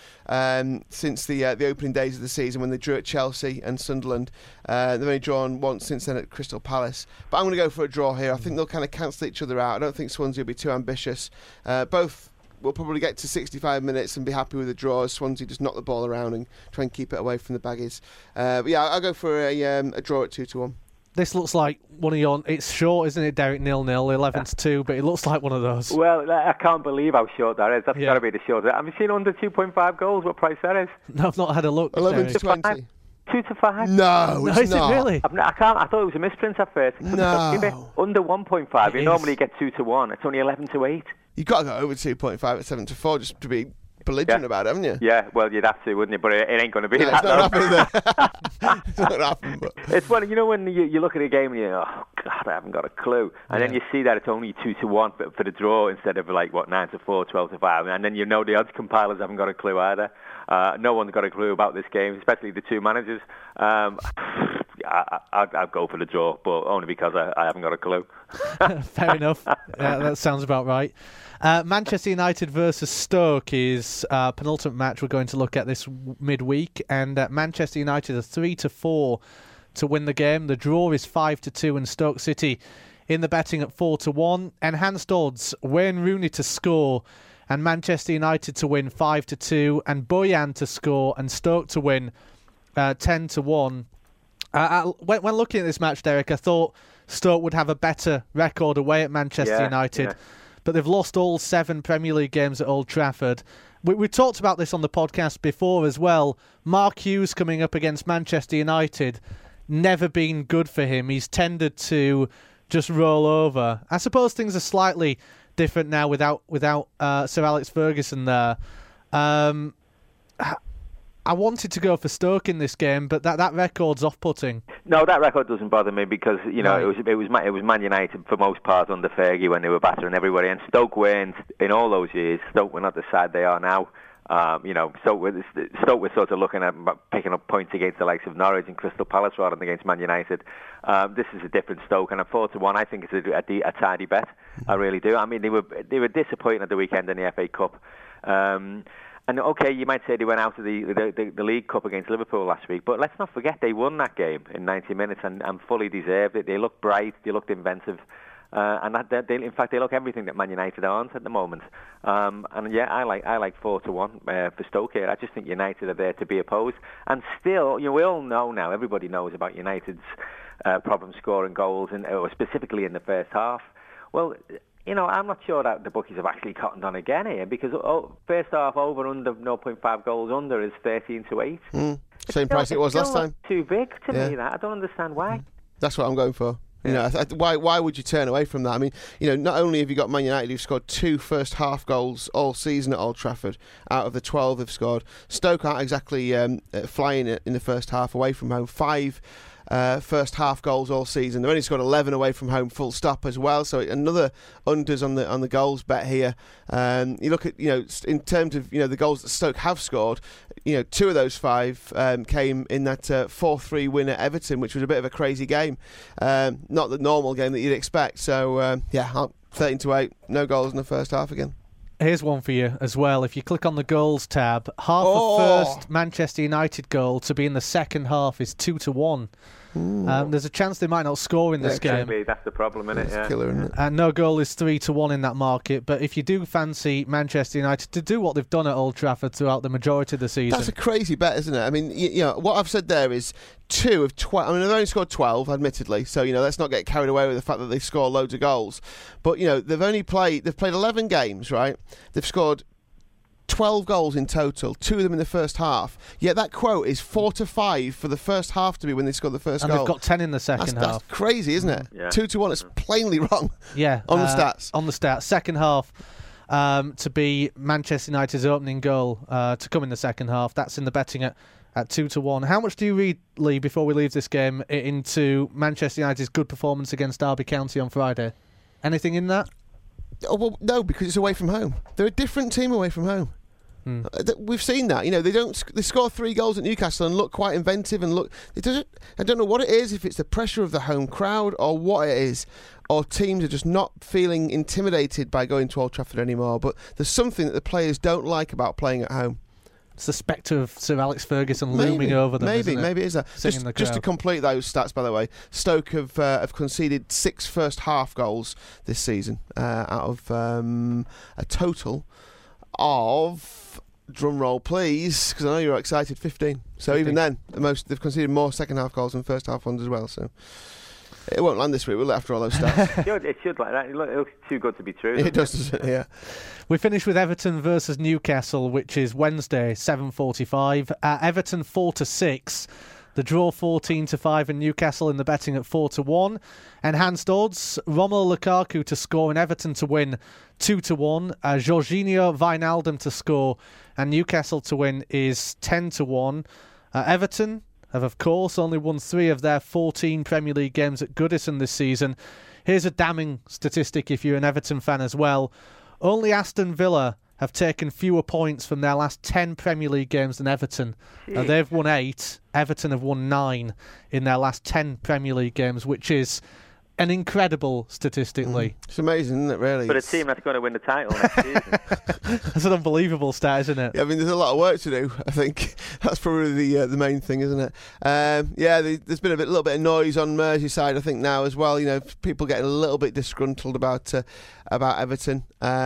since the opening days of the season when they drew at Chelsea and Sunderland. They've only drawn once since then at Crystal Palace. But I'm going to go for a draw here. I think they'll kind of cancel each other out. I don't think Swansea will be too ambitious. Both will probably get to 65 minutes and be happy with the draw. Swansea just knock the ball around and try and keep it away from the baggies. But yeah, I'll go for a draw at 2-1. This looks like one of your... It's short, isn't it, Derek? 0-0, 11-2, but it looks like one of those. Well, I can't believe how short that is. That's got to be the shortest. Have you seen under 2.5 goals what price that is? No, I've not had a look. 11-20. 2-5. No, it's is not. It really? I thought it was a misprint at first. No. Under 1.5, you normally get 2-1. It's only 11-8. You've got to go over 2.5 at 7-4 just to be belligerent about it, haven't you? Yeah, well, you'd have to, wouldn't you? But it ain't going to be that. It's not happening. It's not happening. But it's funny, when you look at a game and you go, oh, God, I haven't got a clue. And then you see that it's only 2-1 for the draw instead of 9-4, 12-5. And then the odds compilers haven't got a clue either. No one's got a clue about this game, especially the two managers. I'd go for the draw, but only because I haven't got a clue. Fair enough. That sounds about right. Manchester United versus Stoke is penultimate match we're going to look at this midweek, and Manchester United are 3-4 to win the game. The draw is 5-2, and Stoke City in the betting at 4-1. Enhanced odds: Wayne Rooney to score and Manchester United to win 5-2, and Bojan to score and Stoke to win 10-1. When looking at this match, Derek, I thought Stoke would have a better record away at Manchester United. Yeah. But they've lost all 7 Premier League games at Old Trafford. We talked about this on the podcast before as well. Mark Hughes coming up against Manchester United, never been good for him. He's tended to just roll over. I suppose things are slightly different now without Sir Alex Ferguson there. I I wanted to go for Stoke in this game, but that record's off-putting. No, that record doesn't bother me because Right. it was Man United for most part under Fergie when they were battering everybody, and Stoke weren't in all those years. Stoke were not the side they are now. Stoke were sort of looking at picking up points against the likes of Norwich and Crystal Palace rather than against Man United. This is a different Stoke, and a 4-1 I think is a tidy bet. I really do. I mean, they were disappointing at the weekend in the FA Cup. And okay, you might say they went out of the League Cup against Liverpool last week, but let's not forget they won that game in 90 minutes and fully deserved it. They looked bright, they looked inventive. In fact, they look everything that Man United aren't at the moment. And yeah, I like 4-1 for Stoke here. I just think United are there to be opposed. And still, we all know now. Everybody knows about United's problem scoring goals, or specifically in the first half. Well, I'm not sure that the bookies have actually cottoned on again here because first half over under 0.5 goals under is 13-8. Same price it was last time. Too big to me. That I don't understand why. That's what I'm going for. Why would you turn away from that? I mean, not only have you got Man United who've scored 2 first half goals all season at Old Trafford out of the 12 they've scored. Stoke aren't exactly flying it in the first half away from home. 5 first half goals all season. They've only scored 11 away from home, full stop as well. So another unders on the goals bet here. You look at in terms of the goals that Stoke have scored. 2 of those 5 came in that 4-3 win at Everton, which was a bit of a crazy game. Not the normal game that you'd expect. So 13-8, no goals in the first half again. Here's one for you as well. If you click on the goals tab, half the first Manchester United goal to be in the second half is 2-1. There's a chance they might not score in this game. Exactly. That's the problem, isn't it? It's killer, isn't it? And no goal is 3-1 in that market. But if you do fancy Manchester United to do what they've done at Old Trafford throughout the majority of the season, that's a crazy bet, isn't it? I mean, what I've said there is 2 of 12. I mean, they've only scored 12, admittedly. So let's not get carried away with the fact that they score loads of goals. But they've played 11 games, right? They've scored 12 goals in total, 2 of them in the first half. Yet that quote is 4-5 for the first half to be when they scored the first goal. And they've got 10 in the second half. That's crazy, isn't it? Yeah. 2-1. It's plainly wrong. Yeah, on the stats. On the stats, second half to be Manchester United's opening goal to come in the second half. That's in the betting at 2-1. How much do you read, Lee, before we leave this game, into Manchester United's good performance against Derby County on Friday? Anything in that? Oh, well, no, because it's away from home. They're a different team away from home. We've seen that. They score 3 goals at Newcastle and look quite inventive and look. I don't know what it is, if it's the pressure of the home crowd or what it is, or teams are just not feeling intimidated by going to Old Trafford anymore. But there's something that the players don't like about playing at home. It's the spectre of Sir Alex Ferguson looming over them. Maybe it is that. Just to complete those stats, by the way, Stoke have conceded 6 first half goals this season out of a total of, drum roll please, because I know you're excited, 15. So 15. Even then, they've conceded more second half goals than first half ones as well. So it won't land this week, will it, after all those stats? It should like that. It looks too good to be true. It does, doesn't it? Yeah. We finish with Everton versus Newcastle, which is Wednesday, 7:45. Everton 4-6. The draw 14-5 in Newcastle in the betting at 4-1. Enhanced odds, Romelu Lukaku to score and Everton to win 2-1. Jorginho Wijnaldum to score and Newcastle to win is 10-1. Everton have, of course, only won 3 of their 14 Premier League games at Goodison this season. Here's a damning statistic if you're an Everton fan as well. Only Aston Villa have taken fewer points from their last 10 Premier League games than Everton. They've won 8. Everton have won 9 in their last 10 Premier League games, which is an incredible statistically. It's amazing, isn't it, really? But a team that's going to win the title next season. That's an unbelievable stat, isn't it? Yeah, I mean, there's a lot of work to do, I think. That's probably the main thing, isn't it? There's been a little bit of noise on Merseyside, I think, now as well. People getting a little bit disgruntled about Everton.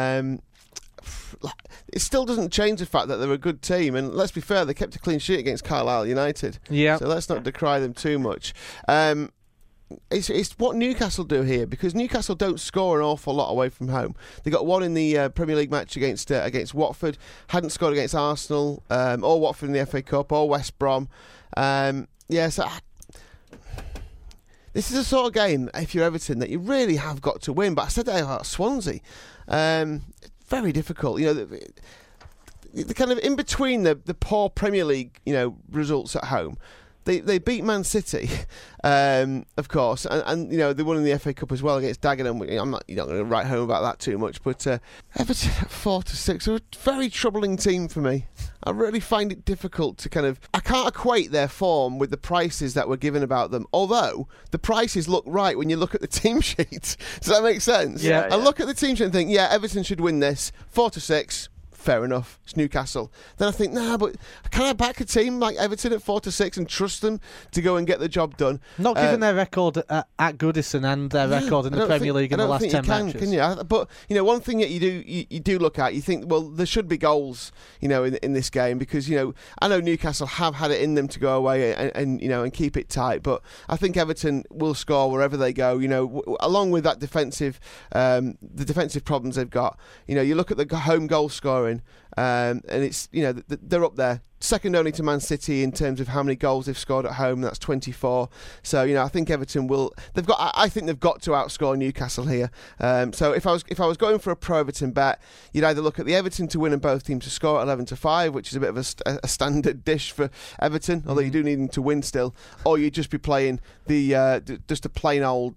It still doesn't change the fact that they're a good team, and let's be fair, they kept a clean sheet against Carlisle United. Yeah. So let's not decry them too much. It's what Newcastle do here, because Newcastle don't score an awful lot away from home. They got 1 in the Premier League match against Watford, hadn't scored against Arsenal, or Watford in the FA Cup, or West Brom. This is a sort of game, if you're Everton, that you really have got to win. But I said that about Swansea. Very difficult. the kind of in between the poor Premier League, results at home. They beat Man City, of course, and they won in the FA Cup as well against Dagenham. You're not going to write home about that too much, but Everton at 4-6 are a very troubling team for me. I really find it difficult to I can't equate their form with the prices that were given about them, although the prices look right when you look at the team sheet. Does that make sense? Yeah. I look at the team sheet and think, Everton should win this, 4-6. Fair enough, it's Newcastle. Then I think, but can I back a team like Everton at 4-6 and trust them to go and get the job done? Not given their record at Goodison and their record in the Premier League in the last 10 matches. Can you? But one thing that you do look at, you think, well, there should be goals, in this game, because I know Newcastle have had it in them to go away and keep it tight, but I think Everton will score wherever they go. Along with that defensive problems they've got. You look at the home goal scoring. And it's they're up there, second only to Man City in terms of how many goals they've scored at home. That's 24. So I think Everton will. I think they've got to outscore Newcastle here. So if I was going for a pro Everton bet, you'd either look at the Everton to win and both teams to score at 11-5, which is a bit of a standard dish for Everton, although you do need them to win still, or you'd just be playing just a plain old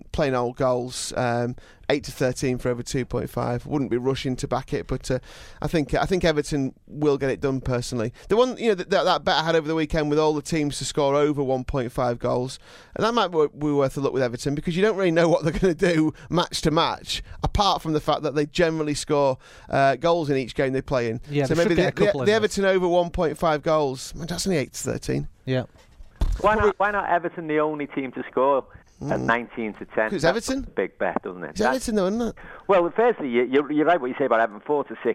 goals. 8-13 for over 2.5. Wouldn't be rushing to back it, but I think Everton will get it done personally. The one that bet I had over the weekend with all the teams to score over 1.5 goals, and that might be worth a look with Everton, because you don't really know what they're going to do match to match, apart from the fact that they generally score goals in each game they play in. Yeah, so maybe the Everton over 1.5 goals. That's only 8-13. Yeah. Why not Everton the only team to score? At 19-10. It's Everton? Big bet, doesn't it? It's Everton, though, isn't it? Well, firstly, you're right what you say about Everton, 4-6.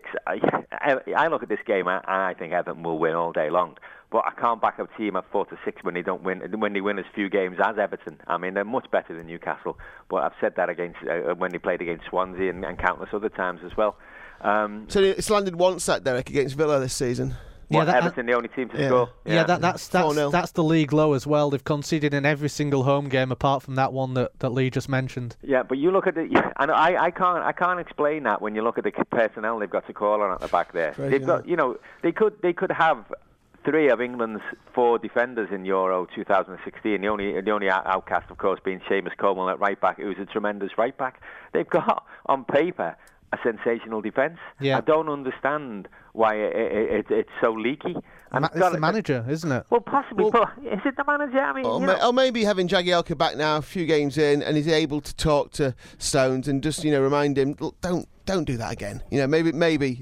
I look at this game and I think Everton will win all day long. But I can't back up a team at 4-6 when they don't win. When they win as few games as Everton. I mean, they're much better than Newcastle. But I've said that against when they played against Swansea and countless other times as well. So it's landed once, that Derek, against Villa this season. Everton the only team to score. That's the league low as well. They've conceded in every single home game apart from that one that Lee just mentioned. Yeah, but you look at it, and I can't explain that when you look at the personnel they've got to call on at the back there. They've got, they could have 3 of England's 4 defenders in Euro 2016. The only outcast, of course, being Seamus Coleman at right back, who's a tremendous right back. They've got on paper a sensational defence. Yeah. I don't understand why it's so leaky. It's the manager, isn't it? Well, possibly. But is it the manager? I mean, or maybe having Jagielka back now, a few games in, and he's able to talk to Stones and just remind him, look, don't do that again. Maybe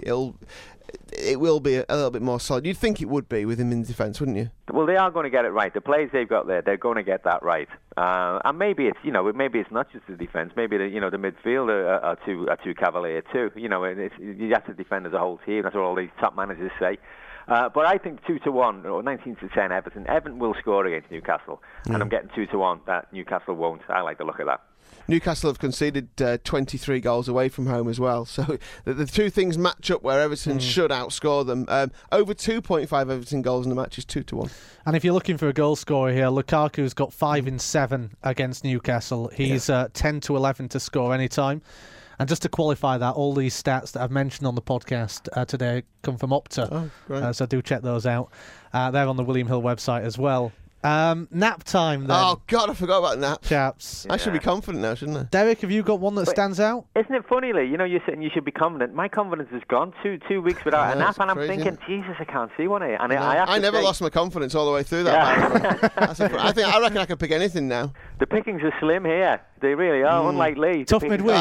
it will be a little bit more solid. You'd think it would be with him in defence, wouldn't you? Well, they are going to get it right. The players they've got there, they're going to get that right. And maybe it's maybe it's not just the defence. Maybe the midfield are too cavalier too. You have to defend as a whole team. That's what all these top managers say. But I think 2-1 or 19-10 Everton will score against Newcastle, and I'm getting 2-1 that Newcastle won't. I like the look of that. Newcastle have conceded 23 goals away from home as well, so the two things match up where Everton should outscore them. Over 2.5 Everton goals in the match is 2-1. And if you're looking for a goal scorer here, Lukaku's got 5 in 7 against Newcastle. He's 10-11 to score any time. And just to qualify that, all these stats that I've mentioned on the podcast today come from Opta. Oh, great. So do check those out. They're on the William Hill website as well. Nap time then. Oh God, I forgot about nap. Chaps. I should be confident now, shouldn't I? Derek, have you got one that stands out? Isn't it funny, Lee? You're saying you should be confident. My confidence is gone. Two weeks without a nap, and I'm thinking, Jesus, I can't see one here. And I never lost my confidence all the way through that. I reckon I could pick anything now. The pickings are slim here. They really are. Unlike Lee. Tough midweek.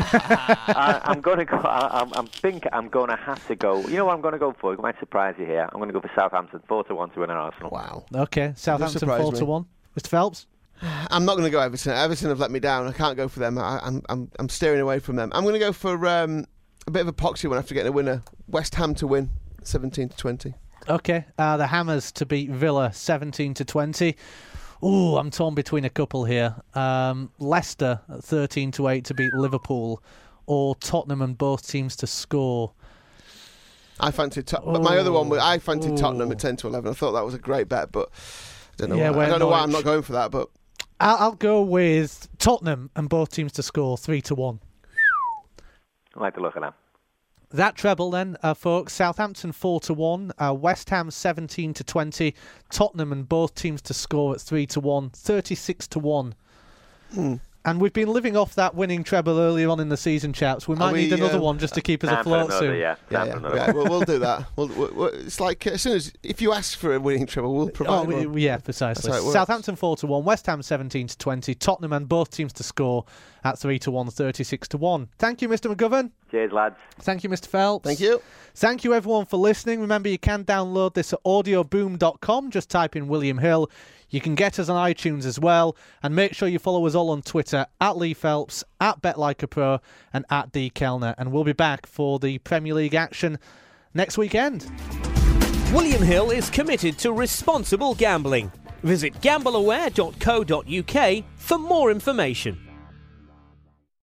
I'm going to go. I'm going to have to go. You know what I'm going to go for? It might surprise you here. I'm going to go for Southampton 4-1 to win at Arsenal. Wow. Okay, Southampton 4-1. Mr. Phelps. I'm not going to go Everton. Everton have let me down. I can't go for them. I'm steering away from them. I'm going to go for a bit of a poxy one after getting a winner. West Ham to win 17-20. Okay, the Hammers to beat Villa 17-20. Ooh, I'm torn between a couple here. Leicester at 13-8 to beat Liverpool, or Tottenham and both teams to score. I fancied Tottenham. My other one, I fancied Tottenham at 10-11. I thought that was a great bet, but I don't know why. I don't know why I'm not going for that. But I'll go with Tottenham and both teams to score 3-1. I like the look of that. That treble then, folks. Southampton 4-1, West Ham 17-20, Tottenham and both teams to score at 3-1, 36-1. And we've been living off that winning treble earlier on in the season, chaps. We might need another one just to keep us afloat soon. We'll do that. It's like as soon as if you ask for a winning treble, we'll provide one. Yeah, precisely. Southampton 4-1, West Ham 17-20, Tottenham and both teams to score at 3-1, 36-1. Thank you, Mr. McGovern. Cheers, lads. Thank you, Mr. Phelps. Thank you. Thank you, everyone, for listening. Remember, you can download this at audioboom.com. Just type in William Hill. You can get us on iTunes as well. And make sure you follow us all on Twitter, at Lee Phelps, at BetLikeAPro, and at D. Kellner. And we'll be back for the Premier League action next weekend. William Hill is committed to responsible gambling. Visit gambleaware.co.uk for more information.